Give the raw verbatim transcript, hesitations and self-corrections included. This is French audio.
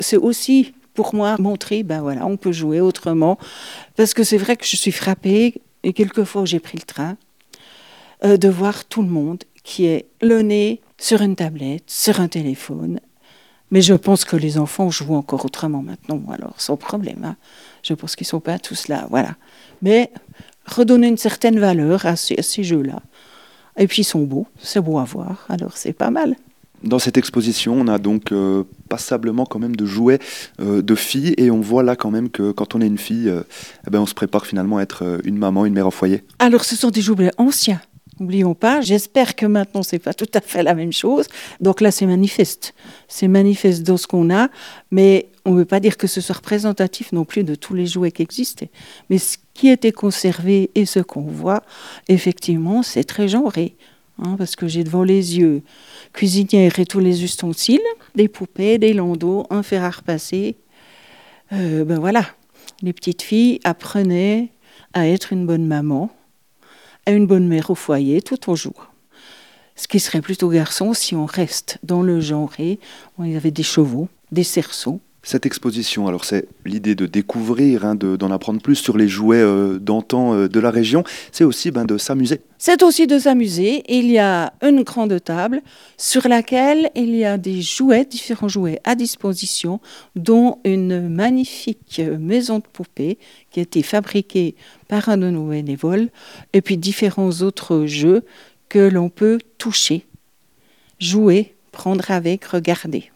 c'est aussi pour moi montrer, ben voilà, on peut jouer autrement. Parce que c'est vrai que je suis frappée, et quelquefois j'ai pris le train, euh, de voir tout le monde qui est le nez sur une tablette, sur un téléphone. Mais je pense que les enfants jouent encore autrement maintenant, alors sans problème. Hein. Je pense qu'ils ne sont pas tous là, voilà. Mais redonner une certaine valeur à ces, à ces jeux-là. Et puis ils sont beaux, c'est beau à voir, alors c'est pas mal. Dans cette exposition, on a donc euh, passablement quand même de jouets euh, de filles et on voit là quand même que quand on est une fille, euh, eh ben on se prépare finalement à être euh, une maman, une mère au foyer. Alors ce sont des jouets anciens, n'oublions pas. J'espère que maintenant c'est pas tout à fait la même chose. Donc là c'est manifeste, c'est manifeste dans ce qu'on a, mais on ne veut pas dire que ce soit représentatif non plus de tous les jouets qui existaient. Mais ce qui était conservé et ce qu'on voit, effectivement, c'est très genré. Hein, parce que j'ai devant les yeux cuisinière et tous les ustensiles, des poupées, des landaux, un fer à repasser. Euh, ben voilà, les petites filles apprenaient à être une bonne maman, à une bonne mère au foyer tout au jour. Ce qui serait plutôt garçon si on reste dans le genré. Il y avait des chevaux, des cerceaux. Cette exposition, alors c'est l'idée de découvrir, hein, de, d'en apprendre plus sur les jouets euh, d'antan euh, de la région, c'est aussi ben, de s'amuser. C'est aussi de s'amuser. Il y a une grande table sur laquelle il y a des jouets, différents jouets à disposition, dont une magnifique maison de poupées qui a été fabriquée par un de nos bénévoles, et puis différents autres jeux que l'on peut toucher, jouer, prendre avec, regarder.